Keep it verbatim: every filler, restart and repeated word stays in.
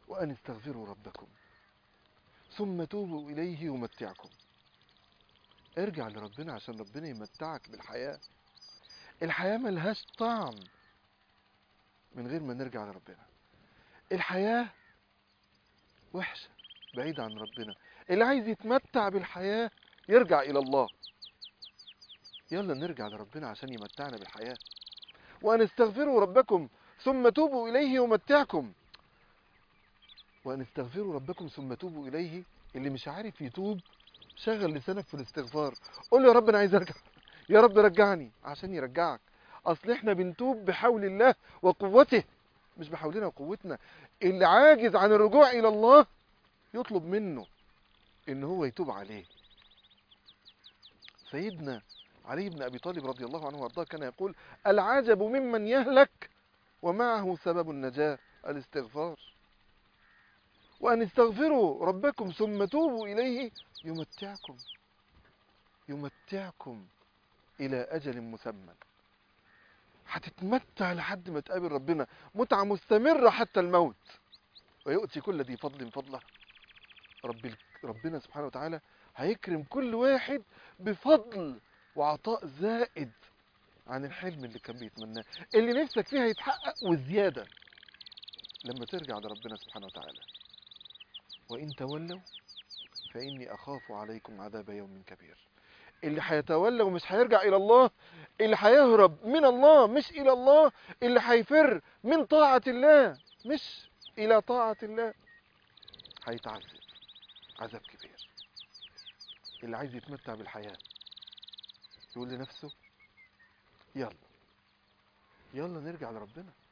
وأن استغفروا ربكم ثم توبوا إليه يمتعكم. ارجع لربنا عشان ربنا يمتعك بالحياة. الحياة ملهاش طعم من غير ما نرجع لربنا. الحياة وحشة بعيد عن ربنا. اللي عايز يتمتع بالحياة يرجع إلى الله. يلا نرجع لربنا عشان يمتعنا بالحياة. وأن استغفروا ربكم ثم توبوا إليه يمتعكم. وأن استغفروا ربكم ثم توبوا إليه. اللي مش عارف يتوب شغل لسانك في الاستغفار. قول له يا رب أنا عايز أرجع، يا رب رجعني، عشان يرجعك. أصل إحنا بنتوب بحول الله وقوته مش بحولنا وقوتنا. اللي عاجز عن الرجوع إلى الله يطلب منه إن هو يتوب عليه. سيدنا علي بن أبي طالب رضي الله عنه وارضاه كان يقول: العجب ممن يهلك ومعه سبب النجاة الاستغفار. وأن استغفروا ربكم ثم توبوا إليه يمتعكم يمتعكم إلى أجل مسمى. هتتمتع لحد ما تقابل ربنا متعة مستمرة حتى الموت. ويؤتي كل ذي فضل فضله. رب ربنا سبحانه وتعالى هيكرم كل واحد بفضل وعطاء زائد عن الحلم اللي كان بيتمناه. اللي نفسك فيه هيتحقق وزيادة لما ترجع لربنا سبحانه وتعالى. وإن تولوا فإني أخاف عليكم عذاب يوم كبير. اللي هيتولى ومش هيرجع إلى الله، اللي هيهرب من الله مش إلى الله، اللي هيفر من طاعة الله مش إلى طاعة الله، هيتعذب عذاب كبير. اللي عايز يتمتع بالحياة يقول لنفسه: يلا يلا نرجع لربنا.